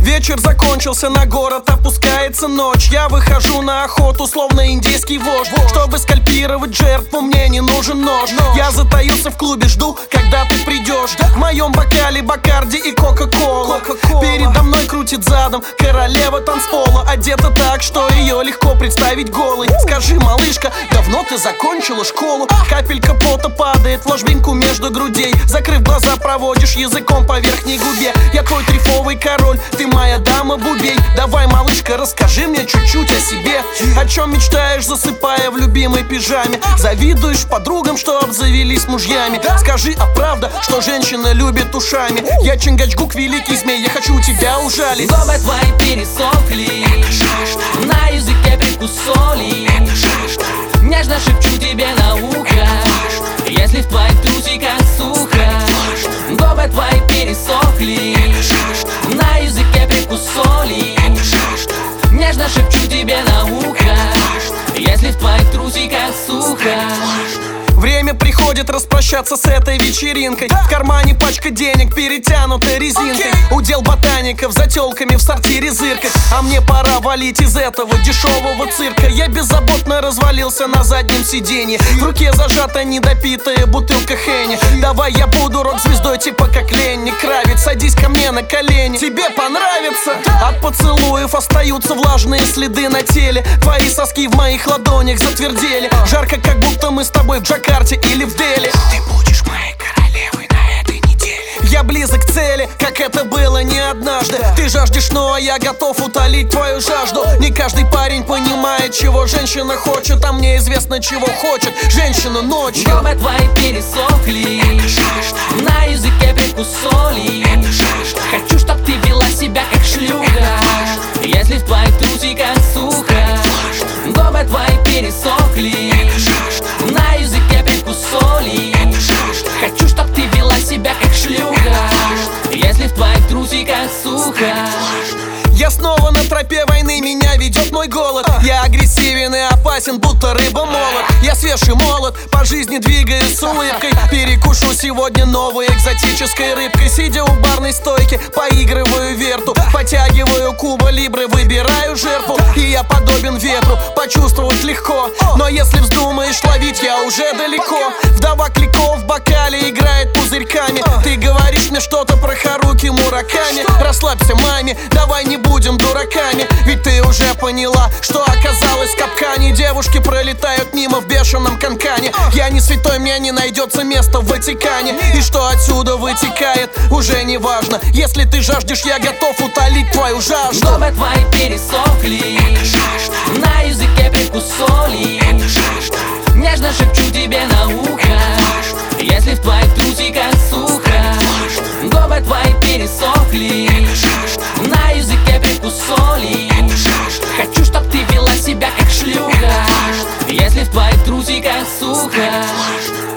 Вечер закончился, на город опускается ночь. Я выхожу на охоту, словно индейский вождь. Чтобы скальпировать жертву, мне не нужен нож. Я затаился в клубе, жду, когда ты придешь. В моем бокале Бакарди и Кока-Кола. Передо мной крутит задом королева танцпола, одета так, что ее легко представить голой. Скажи, малышка, давно ты закончила школу? Капелька пота падает в ложбинку между грудей. Закрыв глаза, проводишь языком по верхней губе. Я твой трифовый король, ты моя дама Бубей. Давай, малышка, расскажи мне чуть-чуть о себе. О чем мечтаешь, засыпая в любимой пижаме? Завидуешь подругам, что обзавелись мужьями? Скажи, а правда, что женщина любит ушами? Я Чингачгук, великий змей, я хочу тебя ужалить. Губы твои пересохли, на языке привкус соли. Нежно шепчу тебе на ухо, если в твоих трусиках сухо. Губы твои пересохли, на языке привкус соли. Нежно шепчу тебе на ухо, если в твоих трусиках сухо. Время приходит распрощаться с этой вечеринкой. В кармане пачка денег, перетянутой резинкой. Удел ботаников за тёлками в сортире зыркать. А мне пора валить из этого дешевого цирка. Я беззаботно развалился на заднем сиденье. В руке зажата недопитая бутылка Хенни. Давай я буду рок-звездой типа как Ленни Кравец. Садись ко мне на колени, тебе понравится? От поцелуев остаются влажные следы на теле. Твои соски в моих ладонях затвердели. Жарко, как будто мы с тобой в Джакарте или в Дели. Ты будешь моей королевой на этой неделе. Я близок к цели, как это было не однажды. Ты жаждешь, но я готов утолить твою жажду. Не каждый парень понимает, чего женщина хочет, а мне известно, чего хочет женщина ночью. Губы твои пересохли, на языке привкус соли. Хочу, чтоб ты вела себя как шлюха, если в твоих трусиках сухо. Губы твои пересохли, на языке привкус соли. Хочу, чтоб ты вела себя как шлюха, если в твоих трусиках сухо. Я снова на тропе войны, меня ведет мой голод. Я агрессивен и опасен, будто рыба-молот. Я свеж и молод, по жизни двигаюсь с улыбкой. Перекушу сегодня новой экзотической рыбкой. Сидя у барной стойки, поигрываю верту. Потягиваю Куба Либры, выбираю жертву. И я подобен ветру, почувствовать легко. Но если вздумаешь ловить, я уже далеко. Вдова Клико в бокале играет пузырьками. Ты говоришь мне что-то про Харуки Мураками. Расслабься, маме, давай не будем дураками. Ведь ты уже поняла, что оказалось в капкане. Девушки пролетают мимо в бешеном канкане. Я не святой, мне не найдется места в Ватикане. И что отсюда вытекает, уже не важно. Если ты жаждешь, я готов утолить твою жажду. Губы твои пересохли, на языке привкус соли. Нежно шепчу тебе на ухо, если в твоих трусиках сухо. Губы твои пересохли, на языке привкус соли. Хочу, чтоб ты вела себя как шлюха, если в твоих трусиках сухо.